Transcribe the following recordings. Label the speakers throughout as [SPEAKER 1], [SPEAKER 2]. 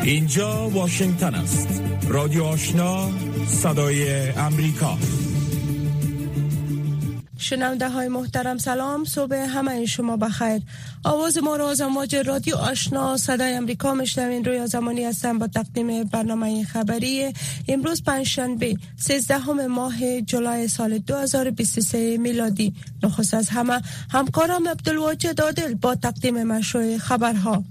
[SPEAKER 1] اینجا واشنگتن است. رادیو آشنا، صدای امریکا.
[SPEAKER 2] شنونده های محترم سلام، صبح همه شما بخیر. آواز ما را از امواج رادیو آشنا صدای امریکا میشنوین. روی زمانی هستم با تقدیم برنامه خبری امروز پنجشنبه 13 ماه جولای سال 2023 میلادی. نخست از همه همکارم عبدالواجد عادل با تقدیم مشروع خبرها.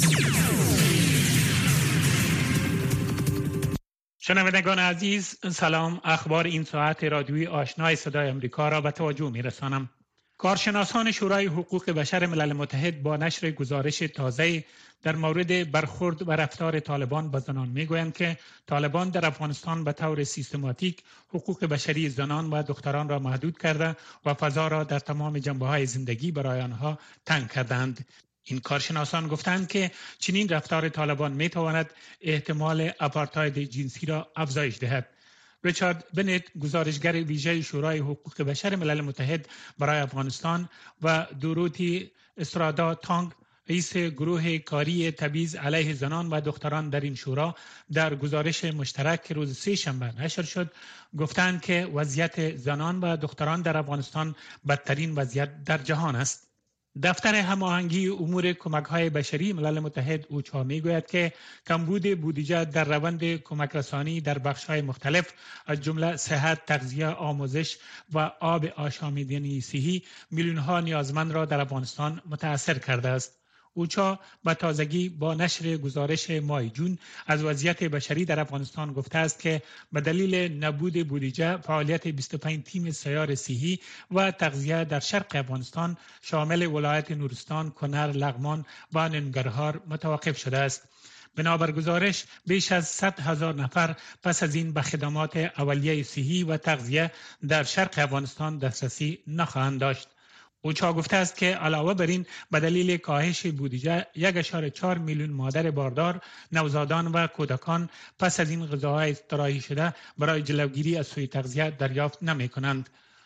[SPEAKER 3] شنوندگان عزیز سلام. اخبار این ساعت رادیوی آشنای صدای امریکا را به توجه می‌رسانم. کارشناسان شورای حقوق بشر ملل متحد با نشر گزارش تازه در مورد برخورد و رفتار طالبان با زنان میگویند که طالبان در افغانستان به طور سیستماتیک حقوق بشری زنان و دختران را محدود کرده و فضا را در تمام جنبه‌های زندگی برای آنها تنگ کردند. این کارشناسان گفتند که چنین رفتار طالبان میتواند احتمال آپارتاید جنسی را افزایش دهد. ریچارد بنت، گزارشگر ویژه شورای حقوق بشر ملل متحد برای افغانستان، و دوروتی استرادا تانگ، رئیس گروه کاری تبعیض علیه زنان و دختران در این شورا، در گزارش مشترک روز سه‌شنبه نشر شد گفتند که وضعیت زنان و دختران در افغانستان بدترین وضعیت در جهان است. دفتر هماهنگی امور کمک‌های بشری ملل متحد اوچا میگوید که کمبود بودجه در روند کمک رسانی در بخش‌های مختلف از جمله صحت، تغذیه، آموزش و آب آشامیدنی صحی میلیون‌ها نیازمند را در افغانستان متاثر کرده است. اوچا به تازگی با نشر گزارش ماه جون از وضعیت بشری در افغانستان گفته است که به دلیل نبود بودجه فعالیت 25 تیم سیار صحی و تغذیه در شرق افغانستان شامل ولایت نورستان، کنر، لغمان و ننگرهار متوقف شده است. بنابر گزارش بیش از 100,000 نفر پس از این به خدمات اولیه صحی و تغذیه در شرق افغانستان دسترسی نخواهند داشت. اوچا گفته است که علاوه بر این به دلیل کاهش بودجه 1.4 میلیون مادر باردار، نوزادان و کودکان پس از این غذاهای طراحی شده برای جلوگیری از سوء تغذیه دریافت نمی کنند.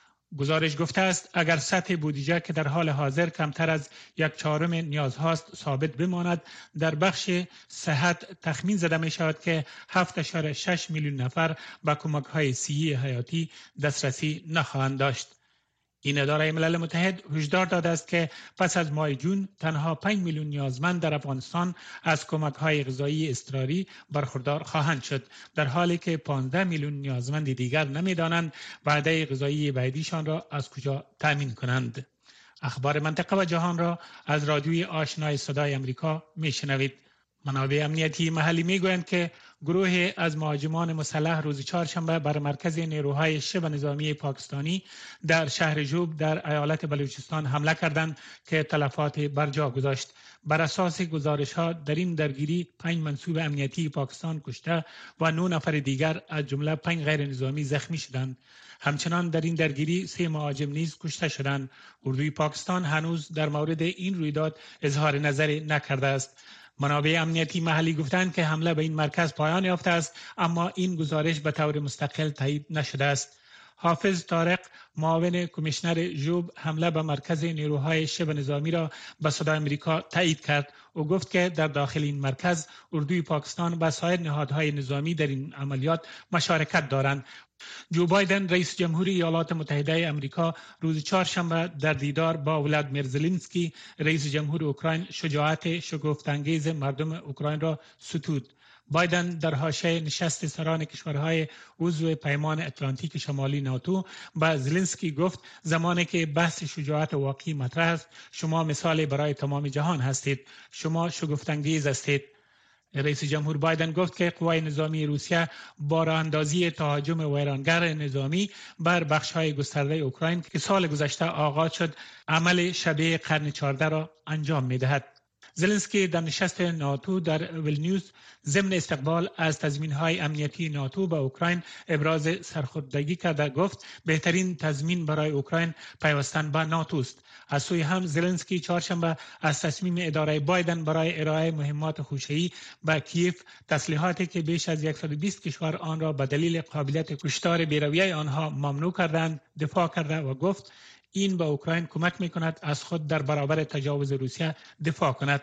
[SPEAKER 3] گزارش گفته است اگر سطح بودجه که در حال حاضر کمتر از 1/4 نیازهاست ثابت بماند، در بخش صحت تخمین زده می شود که 7.6 میلیون نفر به کمک‌های صحی حیاتی دسترسی نخواهند داشت. این اداره ملل متحد هشدار داده است که پس از ماه جون تنها 5 میلیون نیازمند در افغانستان از کمک‌های غذایی اضطراری برخوردار خواهند شد، در حالی که 15 میلیون نیازمند دیگر نمی‌دانند وعده غذایی بعدیشان را از کجا تامین کنند. اخبار منطقه و جهان را از رادیوی آشنای صدای امریکا میشنوید. منابع امنیتی محلی میگویند که گروه از مهاجمان مسلح روز چهارشنبه بر مرکز نیروهای شبه نظامی پاکستانی در شهر جوب در ایالت بلوچستان حمله کردند که تلفات بر جا گذاشت. بر اساس گزارش‌ها در این درگیری 5 منصوب امنیتی پاکستان کشته و 9 نفر دیگر از جمله 5 غیر نظامی زخمی شدند. همچنان در این درگیری 3 مهاجم نیز کشته شدند. اردوی پاکستان هنوز در مورد این رویداد اظهار نظری نکرده است. منابع امنیتی محلی گفتند که حمله به این مرکز پایان یافته است، اما این گزارش به طور مستقل تایید نشده است. حافظ طارق، معاون کمیشنر جوب، حمله به مرکز نیروهای شبه نظامی را به صدای امریکا تایید کرد. او گفت که در داخل این مرکز اردوی پاکستان و سایر نهادهای نظامی در این عملیات مشارکت دارند. جو بایدن، رئیس جمهوری ایالات متحده آمریکا، روز چهارشنبه در دیدار با ولادیمیر زلنسکی، رئیس جمهور اوکراین، شجاعت شگفت‌انگیز مردم اوکراین را ستود. بایدن در حاشیه نشست سران کشورهای عضو پیمان اتلانتیک شمالی ناتو با زلنسکی گفت زمانی که بحث شجاعت واقعی مطرح است، شما مثال برای تمام جهان هستید. شما شگفت‌انگیز هستید. رئیس جمهور بایدن گفت که قوای نظامی روسیه با راه اندازی تهاجم ویرانگر نظامی بر بخش‌های گسترده اوکراین که سال گذشته آغاز شد، عمل شبیه قرن 14 را انجام می‌دهد. زلنسکی در نشست ناتو در ویلنیوس ضمن استقبال از تضمین‌های امنیتی ناتو به اوکراین ابراز سرخوردگی کرده گفت بهترین تضمین برای اوکراین پیوستن به ناتو است. از سوی هم زلنسکی چهارشنبه از تصمیم اداره بایدن برای ارائه مهمات خوشه‌ای به کیف، تسلیحاتی که بیش از 120 کشور آن را به دلیل قابلیت کشتار بی‌رویه آنها ممنوع کردند، دفاع کرده و گفت این به اوکراین کمک می‌کند از خود در برابر تجاوز روسیه دفاع کند.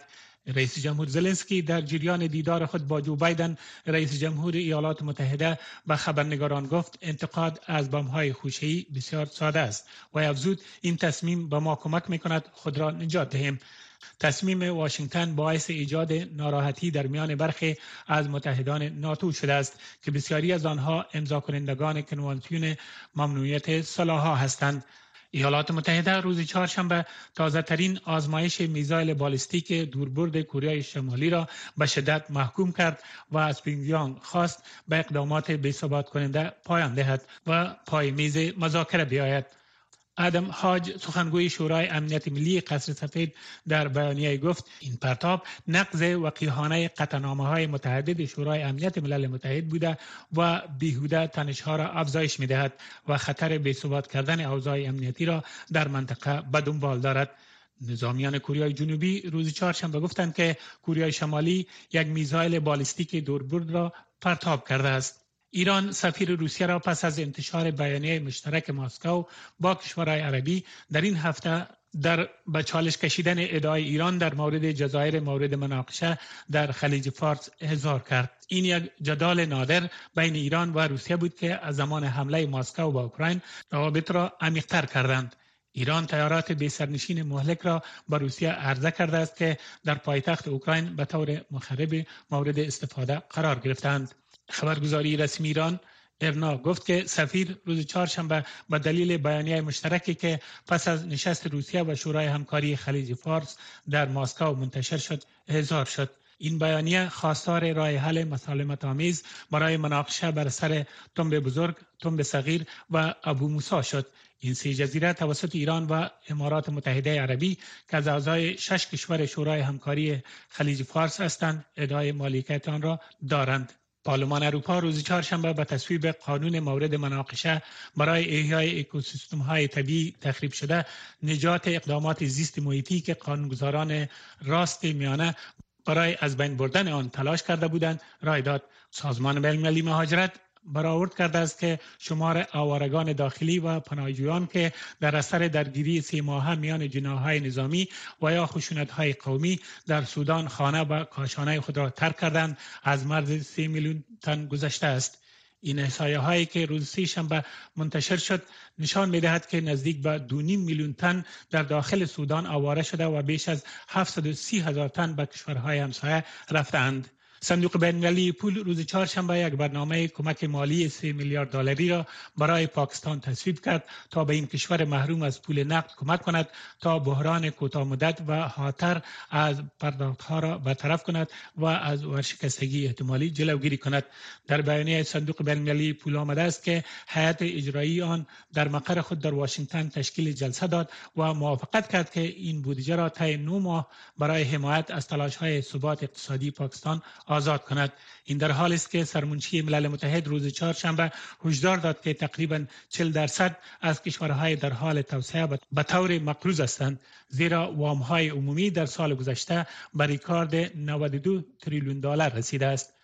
[SPEAKER 3] رئیس جمهور زلنسکی در جریان دیدار خود با جو بایدن رئیس جمهور ایالات متحده به خبرنگاران گفت انتقاد از بمب‌های خوشه‌ای بسیار ساده است و افزود این تصمیم به ما کمک می‌کند خود را نجات دهیم. تصمیم واشنگتن باعث ایجاد ناراحتی در میان برخی از متحدان ناتو شده است که بسیاری از آنها امضا کنندگان کنوانسیون ممنوعیت سلاح‌ها هستند. ایالات متحده روز چهارشنبه تازه ترین آزمایش میزایل بالستیک دوربرد کره شمالی را به شدت محکوم کرد و از پیونگیانگ خواست به اقدامات بی‌ثبات کننده پایان دهد و پای میز مذاکره بیاید. آدم حاج سخنگوی شورای امنیت ملی قصر سفید در بیانیه گفت این پرتاب نقض وقیحانه قطعنامه‌های متعدد شورای امنیت ملل متحد بوده و بیهوده تنش‌ها را افزایش می‌دهد و خطر بی‌ثبات کردن اوضاع امنیتی را در منطقه به دنبال دارد. نظامیان کره جنوبی روز چهارشنبه گفتند که کره شمالی یک میزایل بالستیک دوربرد را پرتاب کرده است. ایران سفیر روسیه را پس از انتشار بیانیه مشترک مسکو با کشورهای عربی در این هفته در به چالش کشیدن ادعای ایران در مورد جزایر مورد مناقشه در خلیج فارس احضار کرد. این یک جدال نادر بین ایران و روسیه بود که از زمان حمله مسکو به اوکراین روابط را عمیق‌تر کردند. ایران تیارات بی سرنشین مهلک را به روسیه عرضه کرده است که در پایتخت اوکراین به طور مخرب مورد استفاده قرار گرفتند. خبرگزاری رسمی ایران ارنا گفت که سفیر روز چهارشنبه به دلیل بیانیه مشترکی که پس از نشست روسیه و شورای همکاری خلیج فارس در مسکو منتشر شد احضار شد. این بیانیه خواستار راه حل مسالمت آمیز برای مناقشه بر سر تنب بزرگ، تنب صغیر و ابو موسی شد. این سه جزیره توسط ایران و امارات متحده عربی که از اعضای 6 کشور شورای همکاری خلیج فارس هستند ادعای مالکیت آن را دارند. پارلمان اروپا روز چهارشنبه به تصویب قانون مورد مناقشه برای احیای اکوسیستم‌های طبیعی تخریب شده نجات اقدامات زیست محیطی که قانونگذاران راست میانه برای از بین بردن آن تلاش کرده بودند رای داد. سازمان بین‌المللی مهاجرت برآورد کرده است که شمار آوارگان داخلی و پناهجویان که در اثر درگیری 3 ماهه میان جناح‌های نظامی و یا خشونت‌های قومی در سودان خانه و کاشانه خود را ترک کردند از مرز 3 میلیون تن گذشته است. این احصایه‌هایی که روز سه‌شنبه منتشر شد نشان می‌دهد که نزدیک به 2.5 میلیون تن در داخل سودان آواره شده و بیش از 730,000 تن به کشورهای همسایه رفتند. صندوق بین‌المللی پول روز چهارشنبه یک برنامه کمک مالی 3 میلیارد دلاری را برای پاکستان تصویب کرد تا به این کشور محروم از پول نقد کمک کند تا بحران کوتاه مدت و خطر از پرداخت‌ها را برطرف کند و از ورشکستگی احتمالی جلوگیری کند. در بیانیه صندوق بین‌المللی پول آمده است که هیئت اجرایی آن در مقر خود در واشنگتن تشکیل جلسه داد و موافقت کرد که این بودجه را طی 9 ماه برای حمایت از تلاش‌های ثبات اقتصادی پاکستان آزاد کند. این در حالی است که سرمنشی ملل متحد روز چهارشنبه هشدار داد که تقریباً 40% از کشورهای در حال توسعه به طور مقروض هستند، زیرا وام‌های عمومی در سال گذشته به ریکارد 92 تریلیون دلار رسیده است.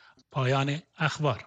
[SPEAKER 3] پایان اخبار.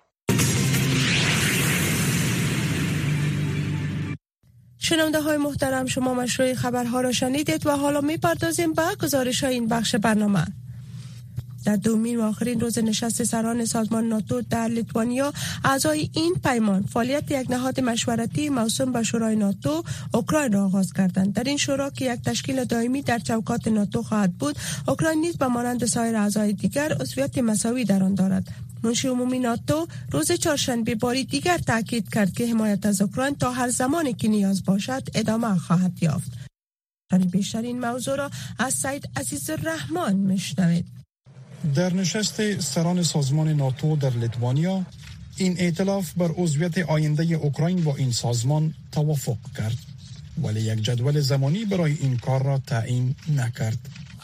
[SPEAKER 2] شنونده های محترم، شما مشروع خبرها را شنیدید و حالا می‌پردازیم به گزارش های این بخش برنامه. در دومین و آخرین روز نشست سران سازمان ناتو در لیتوانیا، اعضای این پیمان فعالیت یک نهاد مشورتی موسوم به شورای ناتو اوکراین را آغاز کردند. در این شورا که یک تشکیل دائمی در چوکات ناتو خواهد بود، اوکراین نیز به مانند سایر اعضای دیگر عضویت مساوی در آن دارد. منشی عمومی ناتو روز چهارشنبه باری دیگر تاکید کرد که حمایت از اوکراین تا هر زمانی که نیاز باشد ادامه خواهد یافت. بیشتر این موضوع را از سید عزیزالرحمن میشنوید.
[SPEAKER 4] در نشست سران سازمان ناتو در لیتوانیا، این ائتلاف بر عضویت آینده اوکراین با این سازمان توافق کرد، ولی یک جدول زمانی برای این کار را تعیین نکرد.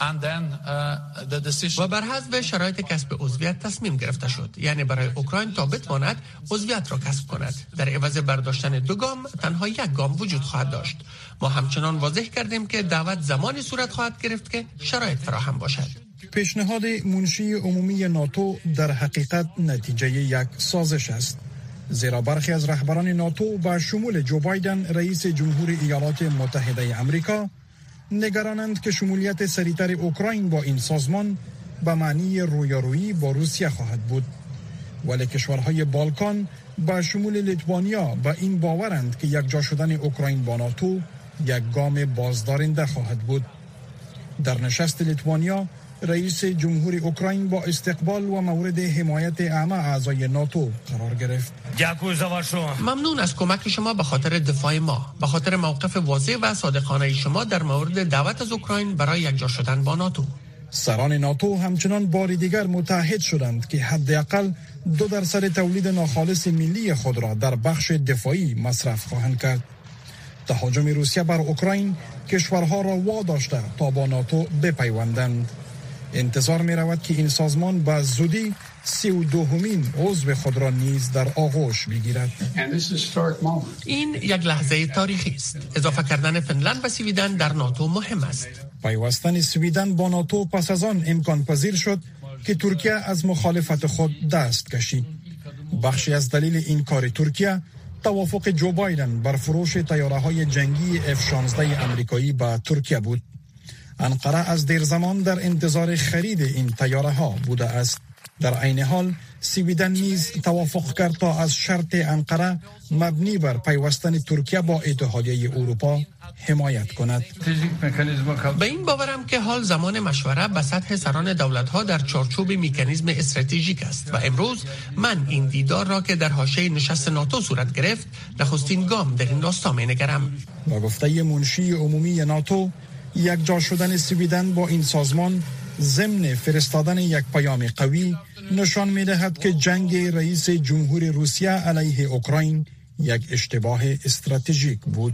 [SPEAKER 5] و بر حسب شرایط کسب عضویت تصمیم گرفته شد، یعنی برای اوکراین تا بتواند عضویت را کسب کند در عوض برداشتن 2 گام تنها 1 گام وجود خواهد داشت. ما همچنان واضح کردیم که دعوت زمانی صورت خواهد گرفت که شرایط فراهم باشد.
[SPEAKER 4] پیشنهاد منشی عمومی ناتو در حقیقت نتیجه یک سازش است، زیرا برخی از رهبران ناتو با شمول جو بایدن رئیس جمهور ایالات متحده آمریکا نگرانند که شمولیت سریعتر اوکراین با این سازمان به معنی رویارویی با روسیه خواهد بود. ولی کشورهای بالکان با شمول لیتوانیا به این باورند که یک جا شدن اوکراین با ناتو یک گام بازدارنده خواهد بود. در نشست لیتوانیا رئیس جمهور اوکراین با استقبال و مورد حمایت اعمی اعضای ناتو قرار گرفت.
[SPEAKER 5] ممنون از کمک شما به خاطر دفاع ما، به خاطر موقف واضح و صادقانه شما در مورد دعوت از اوکراین برای یکجا شدن با ناتو.
[SPEAKER 4] سران ناتو همچنان بار دیگر متحد شدند که حداقل 2% تولید ناخالص ملی خود را در بخش دفاعی مصرف خواهند کرد. تهاجم روسیه بر اوکراین کشورها را واداشته تا با ناتو بپیوندند. انتظار می رود که این سازمان به زودی 32مین عضو خود را نیز در آغوش بگیرد.
[SPEAKER 5] این یک لحظه تاریخی است. اضافه کردن فنلند و سویدن در ناتو مهم است.
[SPEAKER 4] پیوستن سویدن با ناتو پس از آن امکان پذیر شد که ترکیه از مخالفت خود دست کشید. بخشی از دلیل این کار ترکیه توافق جو بایدن بر فروش طیاره‌های جنگی F-16 آمریکایی به ترکیه بود. انقره از دیر زمان در انتظار خرید این طیاره‌ها بوده است. در عین حال سویدن نیز توافق کرد تا از شرط انقره مبنی بر پیوستن ترکیه با اتحادیه اروپا حمایت کند.
[SPEAKER 5] به این باورم که حال زمان مشوره به سطح سران دولت‌ها در چارچوب مکانیزم استراتژیک است و امروز من این دیدار را که در حاشیه نشست ناتو صورت گرفت نخستین گام در این راستا می‌نگرم.
[SPEAKER 4] با گفته منشی عمومی ناتو، یک جا شدن سویدن با این سازمان ضمن فرستادن یک پیام قوی نشان می‌دهد که جنگ رئیس جمهور روسیه علیه اوکراین یک اشتباه استراتژیک بود.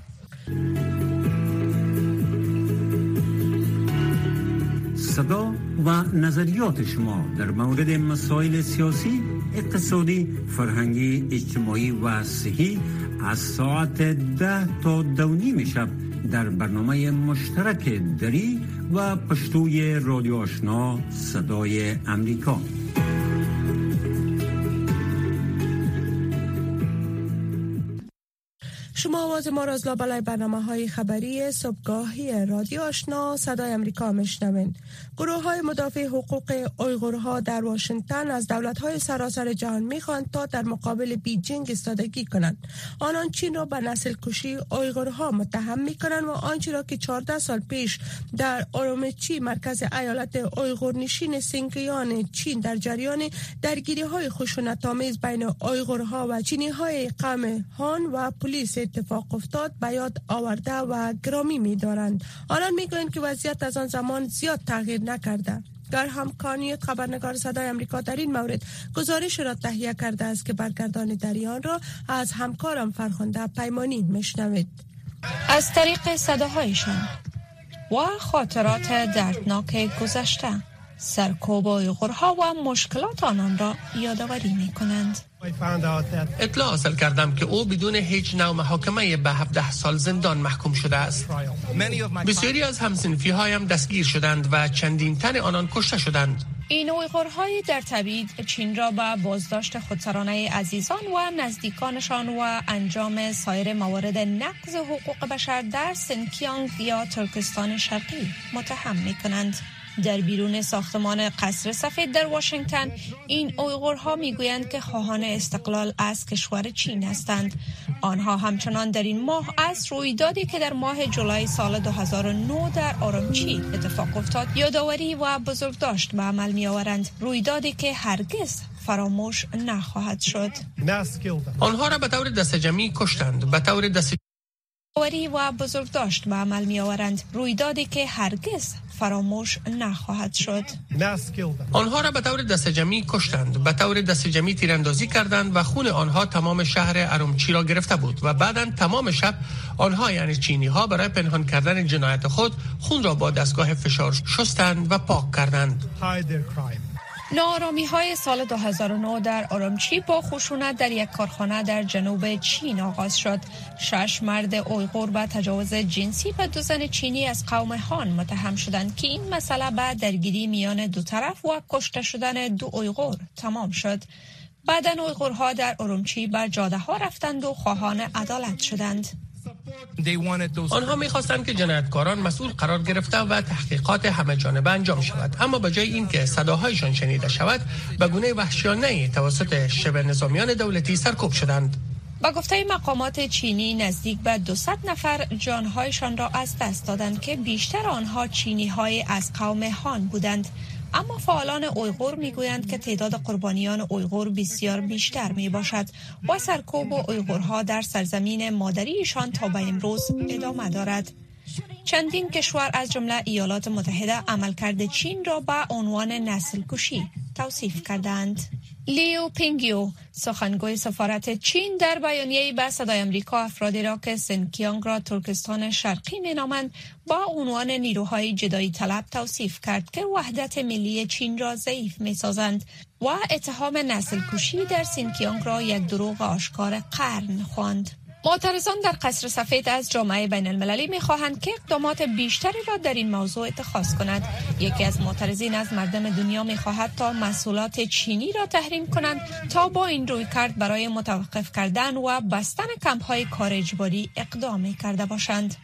[SPEAKER 6] صدا و نظریات شما در مورد مسائل سیاسی، اقتصادی، فرهنگی، اجتماعی و صحی از ساعت 10 تا 2:30 شب در برنامه مشترک دری و پشتوی رادیو آشنا صدای امریکا.
[SPEAKER 2] شما آواز ما را از لابلای برنامه‌های خبری صبحگاهی رادیو آشنا صدای امریکا میشنوین. گروه‌های مدافع حقوق اویغورها در واشنگتن از دولت‌های سراسر جهان می‌خواهند تا در مقابل بیجینگ ایستادگی کنند. آنان چین را به نسل کشی اویغورها متهم می‌کنند و آنچه را که 14 سال پیش در اورومچی مرکز ایالت اویغور نشین سینکیان چین در جریان درگیری‌های خشونت‌آمیز بین اویغورها و چینی‌های قوم هان و پلیس اتفاق افتاد به یاد آورده و گرامی می‌دارند. آنان می‌گویند که وضعیت از آن زمان زیاد تغییر نکرده. گرهام کانی خبرنگار صدای آمریکا در این مورد گزارش را تهیه کرده است که برگردان در آن را از همکارم فرخنده پیمانی میشنوید.
[SPEAKER 7] از طریق صداهایشان و خاطرات دردناک گذشته، سرکوب اویغورها و مشکلات آنان را یادآوری می‌کنند.
[SPEAKER 5] اطلاع حاصل کردم که او بدون هیچ نوع محاکمه به 17 سال زندان محکوم شده است. بسیاری از همسنفی‌هایم دستگیر شدند و چندین تن آنان کشته شدند.
[SPEAKER 7] این اویغورهای در تبعید چین را به بازداشت خودسرانه عزیزان و نزدیکانشان و انجام سایر موارد نقض حقوق بشر در سینکیانگ یا ترکستان شرقی متهم می‌کنند. در بیرون ساختمان قصر سفید در واشنگتن این اویغورها میگویند که خواهان استقلال از کشور چین هستند. آنها همچنان در این ماه از رویدادی که در ماه جولای سال 2009 در اورومچی اتفاق افتاد یادآوری و بزرگداشت به عمل میآورند، رویدادی که هرگز فراموش نخواهد شد.
[SPEAKER 5] آنها را به طور دسته‌جمعی کشتند، به طور
[SPEAKER 7] یادآوری و بزرگداشت به عمل میآورند، رویدادی که هرگز فراموش نخواهد شد.
[SPEAKER 5] آنها را به طور دسته‌جمعی کشتند، به طور دسته‌جمعی تیراندازی کردند و خون آنها تمام شهر ارومچی را گرفته بود و بعداً تمام شب آنها یعنی چینی ها برای پنهان کردن جنایت خود خون را با دستگاه فشار شستند و پاک کردند.
[SPEAKER 7] ناآرامی‌های سال 2009 در اورومچی با خشونت در یک کارخانه در جنوب چین آغاز شد. 6 مرد اویغور به تجاوز جنسی به 2 زن چینی از قوم هان متهم شدند که این مسئله بعد درگیری میان دو طرف و کشته شدن 2 اویغور تمام شد. بعداً اویغورها در اورومچی بر جاده‌ها رفتند و خواهان عدالت شدند.
[SPEAKER 5] آنها می‌خواستند که جنایتکاران مسئول قرار گرفته و تحقیقات همه جانبه انجام شود، اما به جای اینکه صداهایشان شنیده شود به گونه وحشیانه توسط شبه نظامیان دولتی سرکوب شدند.
[SPEAKER 7] با گفته مقامات چینی نزدیک به 200 نفر جانهایشان را از دست دادند که بیشتر آنها چینی‌های از قوم هان بودند. اما فعالان اویغور میگویند که تعداد قربانیان اویغور بسیار بیشتر می باشد و سرکوب اویغورها در سرزمین مادریشان تا به امروز ادامه دارد. چندین کشور از جمله ایالات متحده عملکرد چین را به عنوان نسل کشی توصیف کردند. لیو پینگیو سخنگوی سفارت چین در بیانیه‌ای به صدای آمریکا افرادی را که سنکیانگ را ترکستان شرقی مینامند با عنوان نیروهای جدایی طلب توصیف کرد که وحدت ملی چین را ضعیف می‌سازند و اتهام نسل کشی در سنکیانگ را یک دروغ آشکار قرن خواند. معترضان در قصر سفید از جامعه بین المللی می‌خواهند که اقدامات بیشتری را در این موضوع اتخاذ کند. یکی از معترضین از مردم دنیا می‌خواهد تا محصولات چینی را تحریم کنند تا با این رویکرد برای متوقف کردن و بستن کمپ‌های کار اجباری اقدام کرده باشند.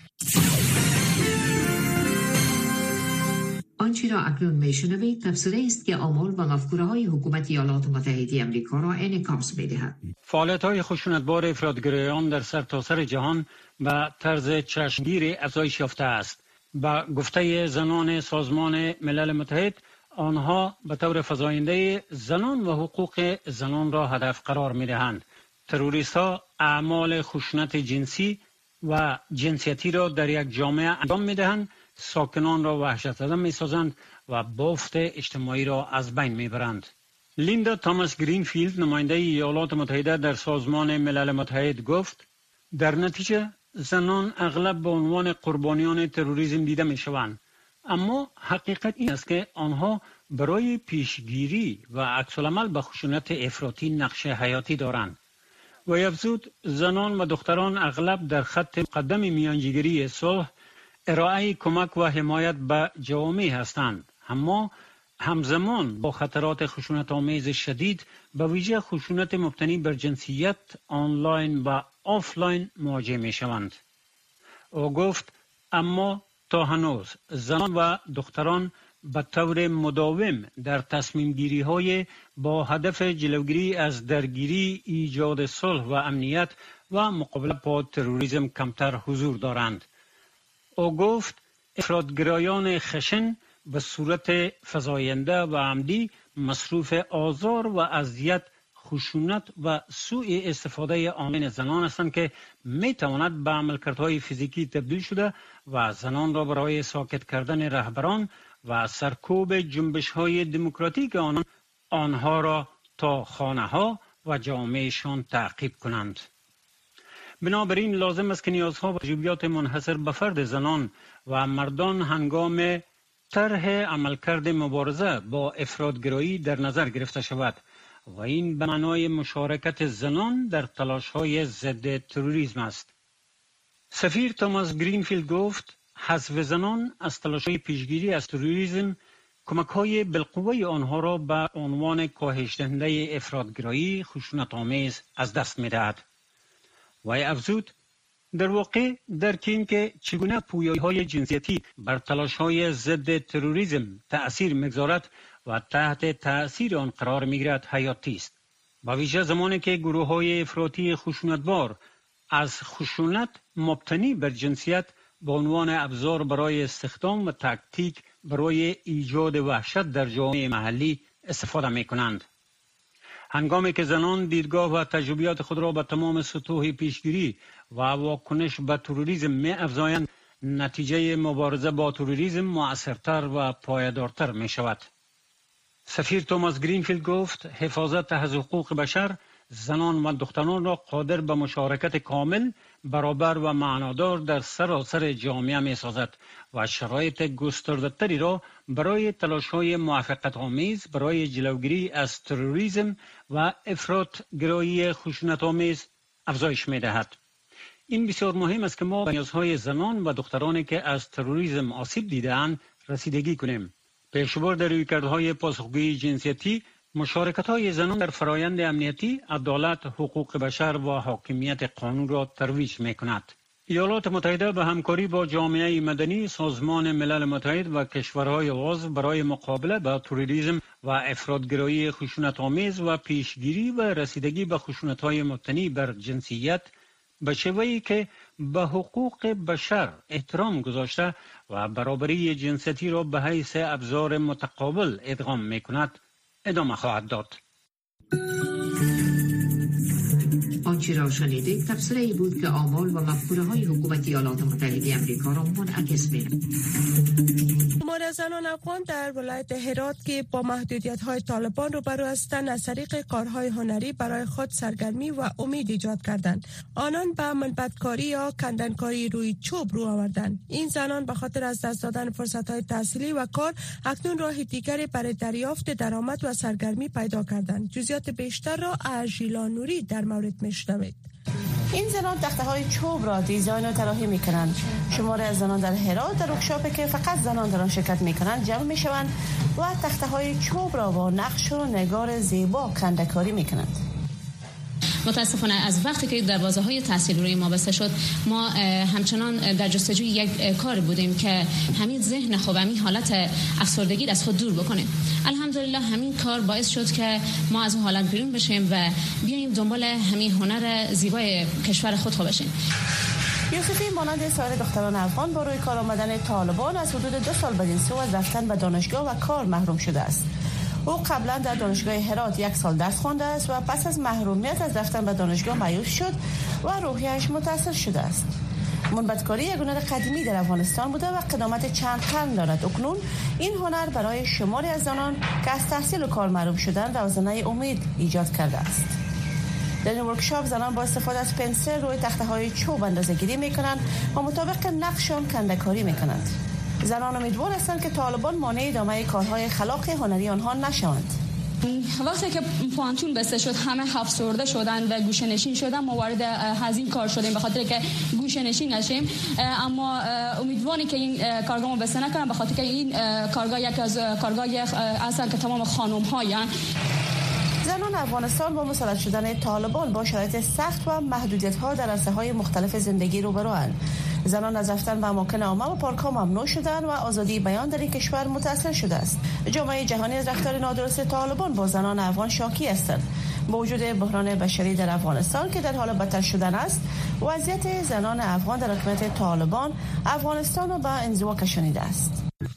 [SPEAKER 8] آنچه را اکنون میشنوید تفسیری است که آمال و مفکوره‌های حکومت ایالات متحده آمریکا را انعکاس می‌دهد.
[SPEAKER 6] فعالیت‌های خشونتبار افراط‌گرایان در سرتاسر جهان به طرز چشمگیری افزایش یافته است. با گفته زنان سازمان ملل متحد، آنها به طور فزاینده زنان و حقوق زنان را هدف قرار می‌دهند. تروریست‌ها اعمال خشونت جنسی و جنسیتی را در یک جامعه انجام می‌دهند، ساکنان را وحشت زده می‌سازند و بافت اجتماعی را از بین می‌برند. لیندا تاماس گرینفیلد، نماینده ایالات متحده در سازمان ملل متحد، گفت در نتیجه زنان اغلب به عنوان قربانیان تروریسم دیده می‌شوند، اما حقیقت این است که آنها برای پیشگیری و عکس‌العمل به خشونت افراطی نقش حیاتی دارند. و افزود زنان و دختران اغلب در خط مقدم میانجیگری صلح، ارائه کمک و حمایت به جوامع هستند، اما همزمان با خطرات خشونت آمیز شدید به ویژه خشونت مبتنی بر جنسیت آنلاین و آفلاین مواجه می شوند. او گفت اما تا هنوز زنان و دختران به طور مداوم در تصمیم گیری های با هدف جلوگیری از درگیری، ایجاد صلح و امنیت و مقابله با تروریسم کمتر حضور دارند. او گفت افراطگرایان خشن به صورت فزاینده و عمدی مصروف آزار و اذیت، خشونت و سوء استفاده آنلاین زنان هستند که می تواند به عملکردهای فیزیکی تبدیل شده و زنان را برای ساکت کردن رهبران و سرکوب جنبش‌های دموکراتیک آنها را تا خانه‌ها و جامعهشان تعقیب کنند. بنابراین لازم است که نیازها و تجربیات منحصر به فرد زنان و مردان هنگام طرح عملکرد مبارزه با افراطگرایی در نظر گرفته شود و این به معنای مشارکت زنان در تلاش‌های ضد تروریسم است. سفیر توماس گرینفیلد گفت حذف زنان از تلاش‌های پیشگیری از تروریسم کمک‌های بالقوه آنها را به عنوان کاهش دهنده افراطگرایی خشونت‌آمیز از دست می‌دهد. و افزود در واقع درک این که چگونه پویایی‌های جنسیتی بر تلاش‌های ضد تروریسم تأثیر می‌گذارد و تحت تأثیر آن قرار می‌گیرد حیاتی است. با ویژه زمانی که گروه‌های افراطی خشونتبار از خشونت مبتنی بر جنسیت به عنوان ابزار برای استخدام و تاکتیک برای ایجاد وحشت در جامعه محلی استفاده می‌کنند. هنگامی که زنان دیدگاه و تجربیات خود را به تمام سطوح پیشگیری و واکنش به تروریسم می‌افزایند، نتیجه مبارزه با تروریسم مؤثرتر و پایدارتر می‌شود. سفیر توماس گرینفیلد گفت حفاظت از حقوق بشر زنان و دختران را قادر به مشارکت کامل، برابر و معنادار در سراسر جامعه می‌سازد و شرایط گسترده‌تری را برای تلاش‌های موافقت‌آمیز برای جلوگیری از تروریسم و افراطگرایی خشونت‌آمیز افزایش می‌دهد. این بسیار مهم است که ما به نیازهای زنان و دخترانی که از تروریسم آسیب دیده‌اند رسیدگی کنیم. پیش‌بر در رویکردهای پاسخگویی جنسیتی، مشارکت‌های زنان در فرایند امنیتی، عدالت، حقوق بشر و حاکمیت قانون را ترویج می‌کند. ایالات متحده به همکاری با جامعه مدنی، سازمان ملل متحد و کشورهای عضو برای مقابله با تروریسم و افراطگرایی خشونت‌آمیز و پیشگیری و رسیدگی به خشونت‌های مبتنی بر جنسیت به شیوه‌ای که به حقوق بشر احترام گذاشته و برابری جنسیتی را به حیث ابزار متقابل ادغام می‌کند ادامه خواهد داد.
[SPEAKER 8] آنچه را شنیدید تفسیری بود که آمال و مفکوره‌های حکومت ایالات متحده آمریکا را منعکس می‌کند.
[SPEAKER 2] شمار زنان افغان در ولایت هرات که با محدودیت‌های طالبان روبرو هستند از طریق کارهای هنری برای خود سرگرمی و امید ایجاد کردند. آنان به منبت‌کاری یا کندنکاری روی چوب رو آوردند. این زنان به خاطر از دست دادن فرصت‌های تحصیلی و کار اکنون راه دیگری برای دریافت درآمد و سرگرمی پیدا کردند. جزئیات بیشتر را از ژیلا نوری در مورد میشنوید.
[SPEAKER 9] این زنان تخته‌های چوب را دیزاین و طراحی می‌کنند. شماری از زنان در هرات در ورکشاپی که فقط زنان در آن شرکت می‌کنند جمع می‌شوند و تخته‌های چوب را با نقش و نگار زیبا کنده‌کاری می‌کنند.
[SPEAKER 10] متاسفانه از وقتی که دروازه‌های تحصیل روی ما بسته شد، ما همچنان در جستجوی یک کار بودیم که همین ذهن خوب، همین حالت افسردگی از خود دور بکنیم. الحمدلله همین کار باعث شد که ما از اون حالت بیرون بشیم و بیایم دنبال همین هنر زیبای کشور خود بشیم.
[SPEAKER 9] یوسفی مانند سایر دختران افغان با روی کار آمدن طالبان از حدود 2 سال بعد این سو از رفتن به دانشگاه و کار محروم شده است. او قبلا در دانشگاه هرات 1 سال درس خوانده است و پس از محرومیت از رفتن به دانشگاه مایوس شد و روحیش متاثر شده است. منبت‌کاری یک هنر قدیمی در افغانستان بوده و قدامت چند قرن دارد. اکنون این هنر برای شماری از زنان که از تحصیل و کار محروم شدند روزنه امید ایجاد کرده است. در این ورکشاپ زنان با استفاده از پنسل روی تخته‌های چوب اندازه‌گیری می‌کنند و مطابق نقششان کنده‌کاری می‌کنند. زنان امیدوار هستند که طالبان مانع ادامه کارهای خلاق هنری آنها نشوند.
[SPEAKER 10] وقتی که پوانتون بسته شد همه افسرده شدن و گوشه نشین شدن، ما وارد هزین کار شدیم به خاطر که گوشه نشین نشیم، اما امیدواریم که این کارگاه ما بسته نکنن به خاطر که این کارگاه یک از کارگاهی هستن که تمام خانم‌ها
[SPEAKER 9] زنان افغانستان با مسلط شدن طالبان با شرایط سخت و محدودیت‌ها در عرصه‌های مختلف زندگی روبروند. زنان از رفتن به اماکن عامه و پارک‌ها ممنوع شدند و آزادی بیان در این کشور متأثر شده است. جامعه جهانی از رفتار نادرست طالبان با زنان افغان شاکی هستند. با وجود بحران بشری در افغانستان که در حال بدتر شدن است، وضعیت زنان افغان در حکومت طالبان افغانستان را به انزوا کشانیده است.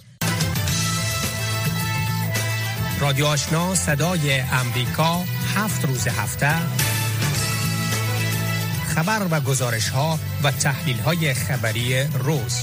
[SPEAKER 11] رادیو آشنا صدای امریکا 7 روز هفته خبر و گزارش‌ها و تحلیل‌های خبری روز.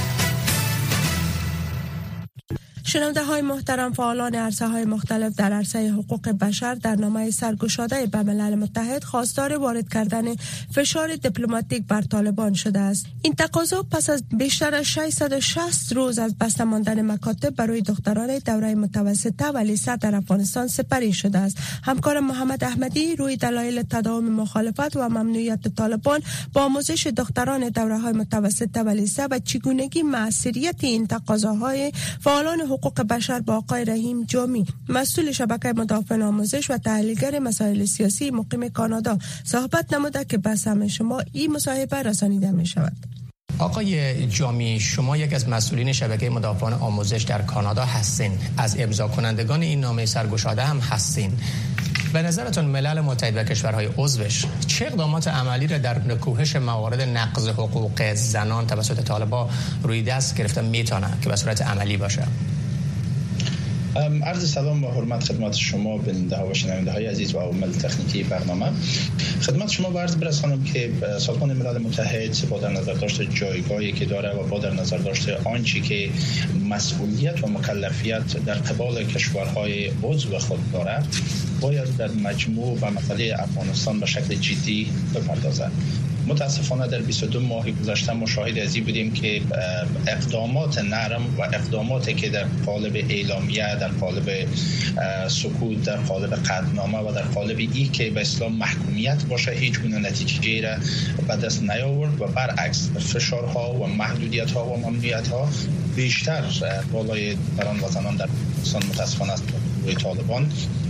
[SPEAKER 2] شنونده های محترم، فعالان عرصه‌های مختلف در عرصه حقوق بشر در نامه سرگشاده به ملل متحد خواستار وارد کردن فشار دیپلماتیک بر طالبان شده است. این تقاضا پس از بیشتر از 660 روز از بسته ماندن مکاتب برای دختران دوره متوسطه و لیسه در افغانستان سپری شده است. همکار محمد احمدی روی دلایل تداوم مخالفت و ممنوعیت طالبان با آموزش دختران دوره‌های متوسطه و لیسه و چگونگی مأثوریت این تقاضاهای فعالان حقوق بشر با آقای رحیم جامی، مسئول شبکه مدافعان آموزش و تحلیلگر مسائل سیاسی مقیم کانادا، صحبت نموده که به سمع شما این مصاحبه رسانیده می شود.
[SPEAKER 5] آقای جامی، شما یک از مسئولین شبکه مدافعان آموزش در کانادا هستین، از امضا کنندگان این نامه سرگشاده هم هستین. به نظرتون ملل متحد و کشورهای عضوش چه اقدامات عملی را در کاهش موارد نقض حقوق زنان توسط طالبان روی دست گرفته میتونه که به صورت عملی باشه؟
[SPEAKER 12] عرض سلام و حرمت خدمت شما بیننده ها و شنونده های عزیز و عوامل تکنیکی برنامه. خدمت شما عرض برسانم که سازمان ملل متحد با در نظر داشت جایگاهی که داره و با در نظر داشت آنچه که مسئولیت و مکلفیت در قبال کشورهای عضو خود داره، باید در مجموع و مسئله افغانستان به شکل جدی بپردازد. متاسفانه در 22 ماه گذشته مشاهده ازی بودیم که اقدامات نرم و اقداماتی که در قالب اعلامیه، در قالب سکوت، در قالب قطعنامه و در قالب ای که به اسلام محکومیت باشه هیچ گونه نتیجه را به دست نیاورد و برعکس فشارها و محدودیت‌ها و ممنوعیت‌ها بیشتر بالای بران و زنان در افغانستان متاسفانه است روی طالبان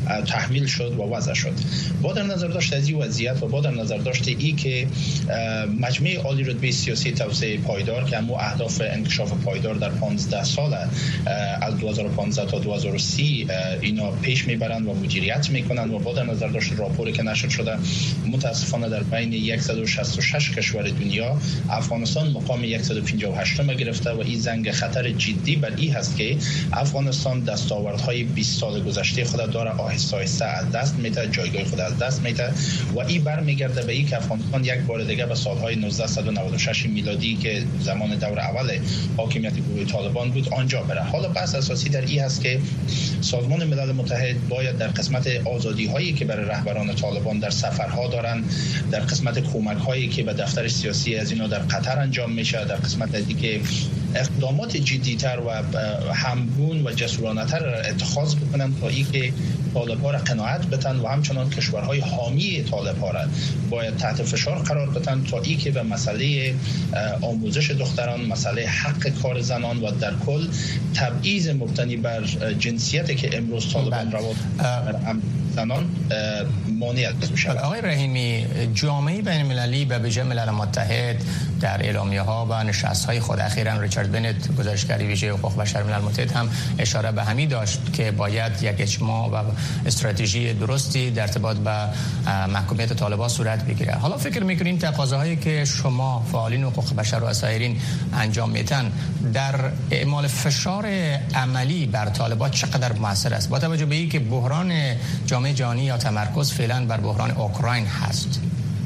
[SPEAKER 12] تحمیل شد و وضع شد. با در نظر داشت از این وضعیت و با در نظر داشت ای که مجمع عالی رتبه سیاسی توسعه پایدار که همون اهداف انکشاف پایدار در 15 سال از 2015 تا 2030 اینا پیش میبرند و مدیریت میکنند و با در نظر داشت راپوری که نشر شده متاسفانه در بین 166 کشور دنیا افغانستان مقام 158 گرفته و این زنگ خطر جدی بر این هست که افغانستان دستاوردهای 20 سال گذشته خود داره آهسته آهسته از دست میده، جایگاه خود از دست میده و این برمیگرده به این که افغانستان یک بار دیگه به سالهای 1996 میلادی که زمان دور اول حاکمیت گروه طالبان بود آنجا بره. حالا بحث اساسی در این هست که سازمان ملل متحد باید در قسمت آزادی هایی که برای رهبران طالبان در سفرها دارن، در قسمت کمک هایی که به دفتر سیاسی از اینا در قطر انجام میشه، در قسمت دیگه اقدامات جدی‌تر و همگون و جسورانه‌تر را اتخاذ بکنن تا اینکه طالب‌ها را قناعت بدن و همچنان کشورهای حامی طالب‌ها را باید تحت فشار قرار بدن تا اینکه به مسئله آموزش دختران، مسئله حق کار زنان و در کل تبعیض مبتنی بر جنسیتی که امروز طالبان روابط زنان مانعیت بشه.
[SPEAKER 11] آقای رحیمی، جامعه بین المللی به ویژه ملل متحد در اعلامیه‌ها و نشست‌های خود اخیراً ریچارد بنت گزارشگر ویژه حقوق بشر ملل متحد هم اشاره به همین داشت که باید یک اجماع و استراتژی درستی در ارتباط به محکومیت طالبان صورت بگیره. حالا فکر می‌کنین تقاضاهایی که شما فعالین حقوق بشر و اسایرین انجام میدن در اعمال فشار عملی بر طالبان چقدر موثر است با توجه به اینکه بحران جامعه جهانی یا تمرکز فعلا بر بحران اوکراین هست؟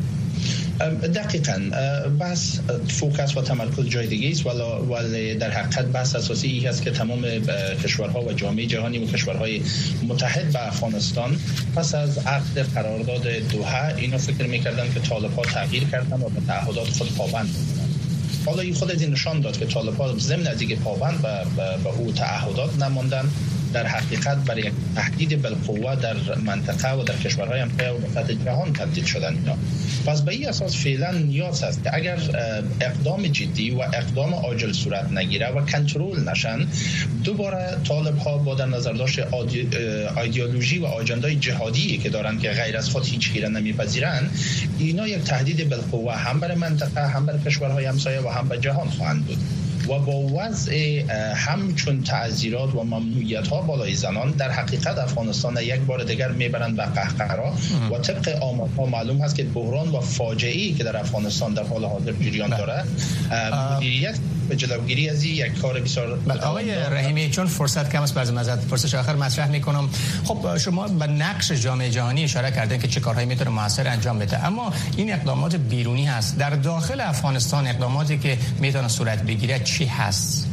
[SPEAKER 12] دقیقاً بس فوکس و تمرکز جای دیگه است ولی در حقیقت بحث اساسی این است که تمام کشورها و جامعه جهانی و کشورهای متحد به افغانستان پس از عقد قرارداد دوحه اینا فکر می‌کردن که طالب‌ها تغییر کردن و به تعهدات خود پابند بودند. حالا این خود این نشان داد که طالب‌ها ضمن از اینکه پابند به او تعهدات نماندن در حقیقت برای یک تهدید بالقوه در منطقه و در کشورهای همسایه و سطح جهان تبدیل شدن اینا. پس به این اساس فعلا نیاز است که اگر اقدام جدی و اقدام عاجل صورت نگیره و کنترل نشن دوباره طالب ها با در نظر داشت ایدئولوژی و آجندای جهادی که دارن که غیر از خود هیچ چیزی نمیپذیرن اینا یک تهدید بالقوه هم برای منطقه هم برای کشورهای همسایه و هم به جهان خواهند بود و با وضع همچون تعزیرات و ممنوعیت ها بالای زنان در حقیقت افغانستان یک بار دیگر میبرند به قهقرا و طبق آمارها معلوم هست که بحران و فاجعه‌ای که در افغانستان در حال حاضر جریان داره مدیریت به جلوگیری از یک کار بسیار.
[SPEAKER 11] آقای رحیمی چون فرصت کم است باز مزد پرسش آخر مطرح میکنم. خب شما به نقش جامعه جهانی اشاره کردین که چه کارهایی میتونه موثر انجام بده، اما این اقدامات بیرونی هست. در داخل افغانستان اقداماتی که میتونه صورت بگیره چی هست؟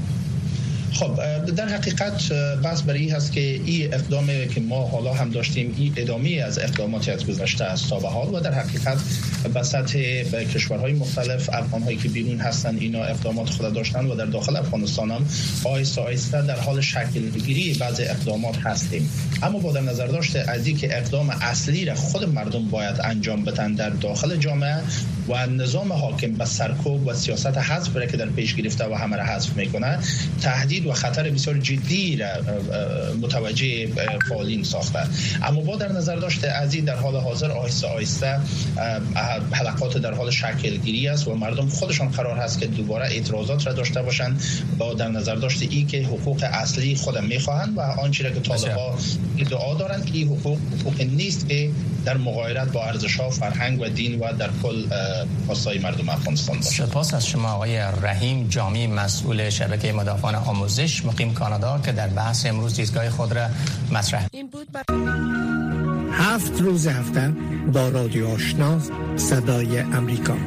[SPEAKER 12] خب در حقیقت بحث برای این هست که این اقدامی که ما حالا هم داشتیم این ادامه از اقداماتی از گذشته است تا به حال و در حقیقت به سطح کشورهای مختلف افغان‌هایی که بیرون هستن اینا اقدامات خود داشتن و در داخل افغانستان هم آهسته آهسته در حال شکل گیری بعضی اقدامات هستیم. اما با در نظر داشته از اینکه اقدام اصلی را خود مردم باید انجام بدن در داخل جامعه و نظام حاکم به سرکوب و سیاست حذف را که در پیش گرفته و همه را حذف میکنه تهدید و خطر بسیار جدی را متوجه فعالین ساخته. اما با در نظر داشته از این در حال حاضر آهسته آهسته حلقات در حال شکل گیری است و مردم خودشان قرار هست که دوباره اعتراضات را داشته باشند با در نظر داشته ای که حقوق اصلی خود میخواهند و آنچه را که طالب‌ها ادعا دارند که این حقوق نیست که در مغایرت با ارزش‌ها، فرهنگ و دین و در کل خواستای مردم افغانستان باشه.
[SPEAKER 11] سپاس از شما آقای رحیم جامی، مسئول شبکه مدافعان آموزش مقیم کانادا که در بحث امروز دیدگاه خود را مطرح.
[SPEAKER 2] این بود
[SPEAKER 13] 7 روز هفته با رادیو آشنا صدای امریکا.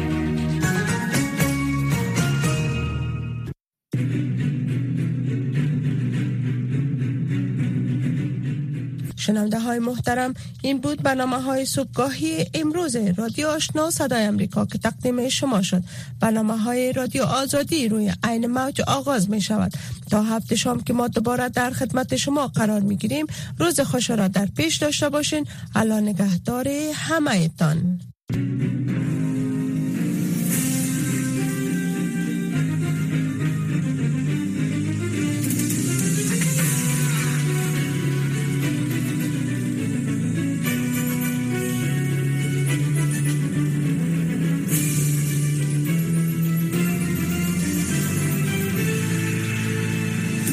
[SPEAKER 2] شنونده های محترم، این بود برنامه های صبحگاهی امروز رادیو آشنا صدای امریکا که تقدیم شما شد. برنامه های رادیو آزادی روی عین موج آغاز می شود. تا هفته شام که ما دوباره در خدمت شما قرار می گیریم. روز خوش را در پیش داشته باشین. الله نگهدار همه تان.